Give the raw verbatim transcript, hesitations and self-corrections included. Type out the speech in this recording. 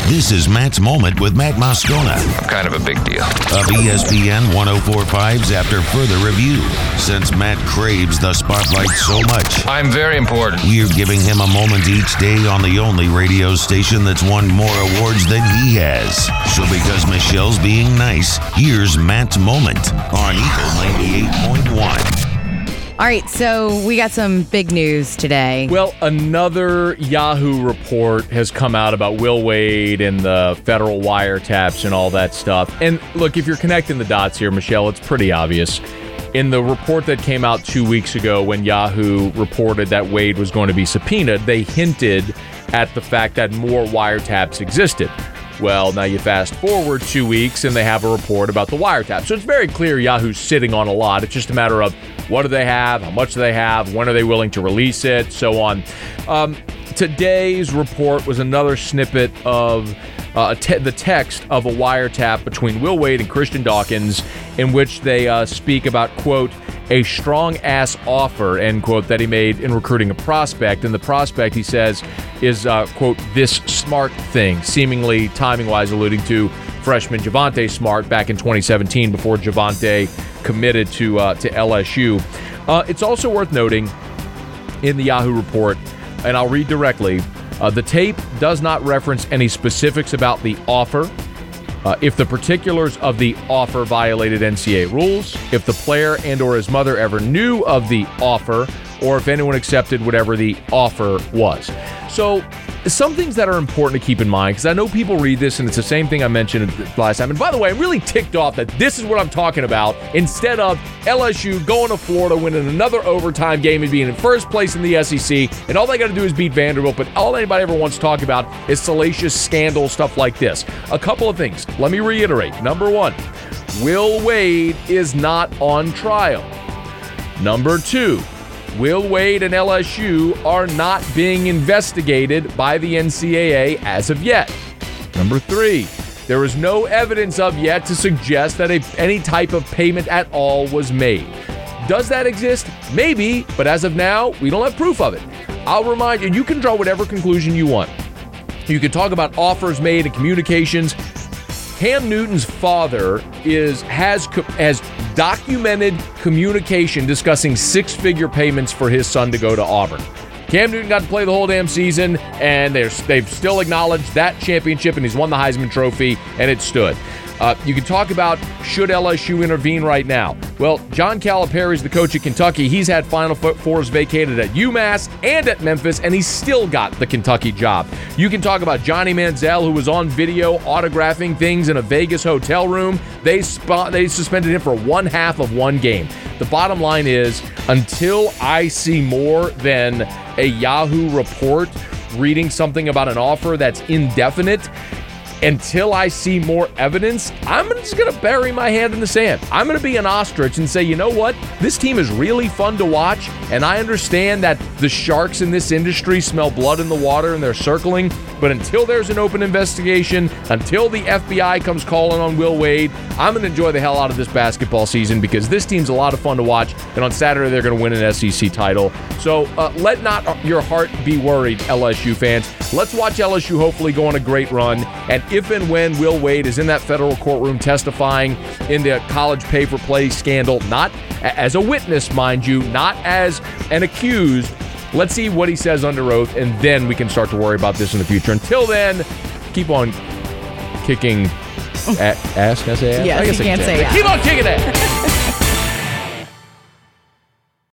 This is Matt's Moment with Matt Moscona. I'm kind of a big deal. Of E S P N ten forty-five's After Further Review. Since Matt craves the spotlight so much, I'm very important. we're giving him a moment each day on the only radio station that's won more awards than he has. So because Michelle's being nice, here's Matt's Moment on Eagle ninety-eight point one. All right, so we got some big news today. Well, another Yahoo report has come out about Will Wade and the federal wiretaps and all that stuff. And look, if you're connecting the dots here, Michelle, it's pretty obvious. In the report that came out two weeks ago when Yahoo reported that Wade was going to be subpoenaed, they hinted at the fact that more wiretaps existed. Well, now you fast forward two weeks and they have a report about the wiretap. So it's very clear Yahoo's sitting on a lot. It's just a matter of what do they have, how much do they have, when are they willing to release it, so on. Um, today's report was another snippet of uh, te- the text of a wiretap between Will Wade and Christian Dawkins in which they uh, speak about, quote, a strong-ass offer, end quote, that he made in recruiting a prospect. And the prospect, he says, is, uh, quote, this smart thing, seemingly timing-wise alluding to freshman Javonte Smart back in twenty seventeen before Javonte committed to uh, to L S U. Uh, it's also worth noting in the Yahoo report, and I'll read directly, uh, the tape does not reference any specifics about the offer, uh, if the particulars of the offer violated N C double A rules, if the player and or his mother ever knew of the offer, or if anyone accepted whatever the offer was. So some things that are important to keep in mind, because I know people read this and it's the same thing I mentioned last time. And by the way, I'm really ticked off that this is what I'm talking about instead of L S U going to Florida, winning another overtime game and being in first place in the S E C. And all they got to do is beat Vanderbilt. But all anybody ever wants to talk about is salacious scandal, stuff like this. A couple of things. Let me reiterate. Number one, Will Wade is not on trial. Number two, Will Wade and L S U are not being investigated by the N C double A as of yet. Number three, there is no evidence of yet to suggest that a, any type of payment at all was made. Does that exist? Maybe, but as of now, we don't have proof of it. I'll remind you, you can draw whatever conclusion you want. You can talk about offers made and communications. Cam Newton's father is has has documented communication discussing six-figure payments for his son to go to Auburn. Cam Newton got to play the whole damn season, and they've still acknowledged that championship, and he's won the Heisman Trophy, and it stood. Uh, you can talk about should L S U intervene right now. Well, John Calipari is the coach at Kentucky. He's had Final Fours vacated at UMass and at Memphis, and he's still got the Kentucky job. You can talk about Johnny Manziel, who was on video autographing things in a Vegas hotel room. They spot, they suspended him for one half of one game. The bottom line is, until I see more than a Yahoo report reading something about an offer that's indefinite, until I see more evidence, I'm just going to bury my head in the sand. I'm going to be an ostrich and say, you know what? This team is really fun to watch, and I understand that the sharks in this industry smell blood in the water and they're circling, but until there's an open investigation, until the F B I comes calling on Will Wade, I'm going to enjoy the hell out of this basketball season because this team's a lot of fun to watch, and on Saturday they're going to win an S E C title. So uh, let not your heart be worried, L S U fans. Let's watch L S U hopefully go on a great run, and if and when Will Wade is in that federal courtroom testifying in the college pay-for-play scandal, not as a witness, mind you, not as an accused, let's see what he says under oath, and then we can start to worry about this in the future. Until then, keep on kicking a- ass. Can I say ass? Yes, I guess you I can't can. say ass. Keep on kicking ass.